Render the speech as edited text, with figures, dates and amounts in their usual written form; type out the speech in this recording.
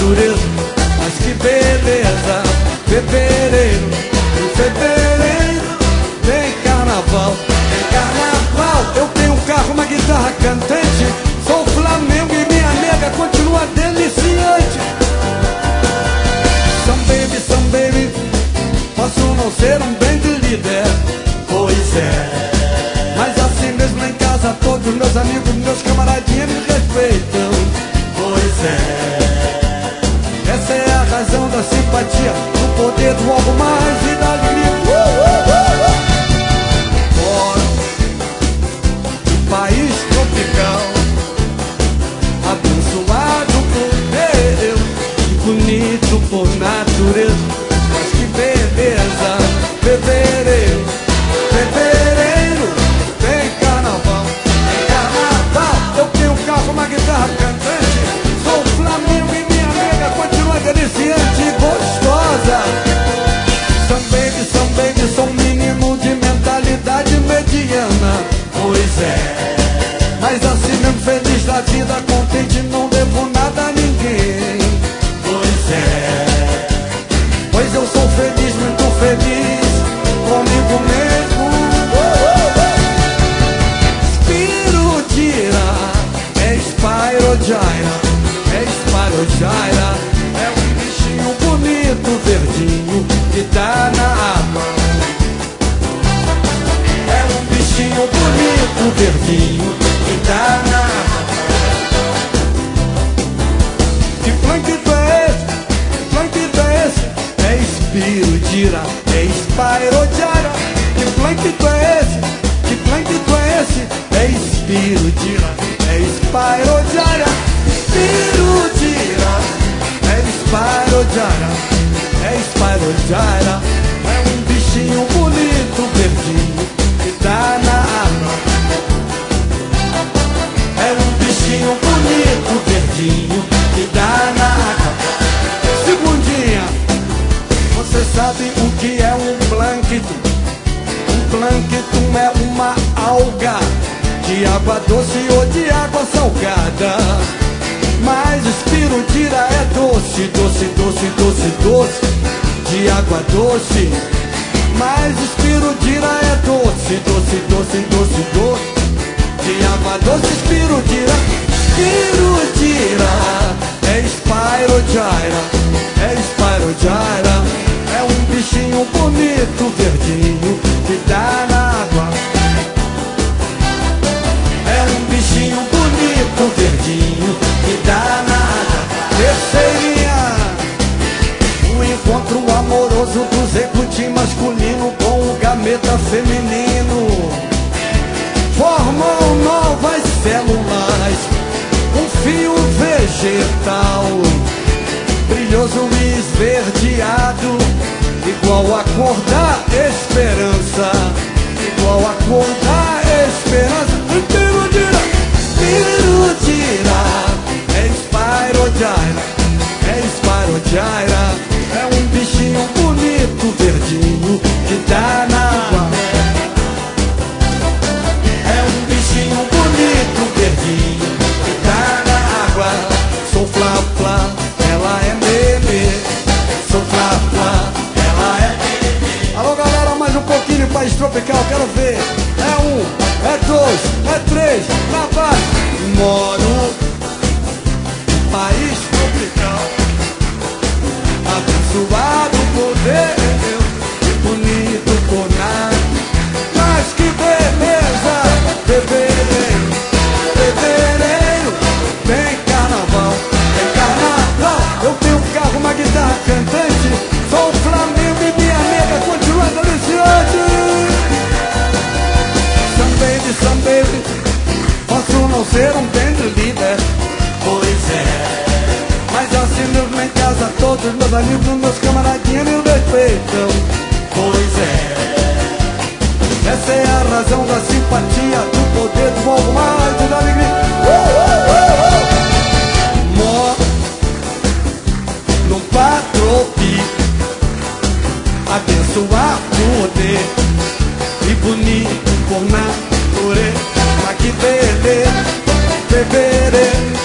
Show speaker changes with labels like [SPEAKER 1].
[SPEAKER 1] natureza. Mas que beleza, fevereiro, em fevereiro tem carnaval, tem carnaval. Eu tenho um carro, uma guitarra cantante, sou Flamengo e minha nega continua deliciante. Some baby, posso não ser um band líder, pois é, mas assim mesmo em casa todos meus amigos, meus camaradinhos me respeitam, pois é. Essa é a razão da simpatia, do poder do algo mais e da alegria. Moro num país tropical, abençoado por Deus e bonito por natureza. Mas que beleza, fevereiro, fevereiro tem carnaval, tem carnaval. Eu tenho um carro, uma guitarra cantante, sou Flamengo e minha nega continua deliciante e gostosa. Some baby, sou um menino de mentalidade mediana, pois é, mas assim mesmo feliz da vida, contente, não devo nada a ninguém, pois é. Pois eu sou feliz, muito feliz comigo mesmo. Spirudira, é Spirogyra, é Spirogyra. É um bichinho bonito, verdinho, que tá na água. É um bichinho bonito, verdinho, que tá na água. Que plankton é esse? Que plankton é esse? É Spirudira, é Spirogyra. Que plankton é esse? Que plankton é esse? É Spirudira, é Spirogyra. Spirudira, é Spirogyra, é Spirogyra. É um bichinho bonito, verdinho, que tá na água. É um bichinho bonito, verdinho, que tá na água. Segundinha, você sabe o que é um plâncton? Um plâncton é uma alga de água doce ou de água salgada. Mas Spirudira é doce, doce, doce, doce, doce, de água doce. Mas Spirudira é doce, doce, doce, doce, doce, de água doce. Spirudira, Spirudira, é Spirogyra, é Spirogyra. É um bichinho bonito, verdinho, que dá na água. É um bichinho bonito, verdinho, que dá na água. Terceirinha, o encontro amoroso do zecutim masculino com o gameta feminino formam novas células, um fio vegetal brilhoso e esverdeado, igual a cor da esperança, igual a cor da esperança. Spirudira, Spirudira, é Spirogyra, é Spirogyra. É um bichinho bonito, verdinho, que dá na água. É um bichinho bonito, verdinho, que dá na água. Sou Fla-Fla, ela é meme. Sou Fla-Fla, ela é meme. Alô galera, mais um pouquinho de país tropical, quero ver. É um, é dois, é três, lá vai. Moro no país tropical, abençoado por Deus e bonito por nada. Mas que beleza, fevereiro, fevereiro tem carnaval, tem carnaval. Eu tenho um carro, uma guitarra cantante, sou o Flamengo e minha nega continua deliciante. Some baby, posso não ser um band líder, pois é, mas assim mesmo em casa todos meus amigos, meus camaradinhos me respeitam, pois é. Essa é a razão da simpatia, do poder do algo mais e da alegria. Moro num patropi, abençoar poder e bonito por natureza. Mas que beleza, fevereiro,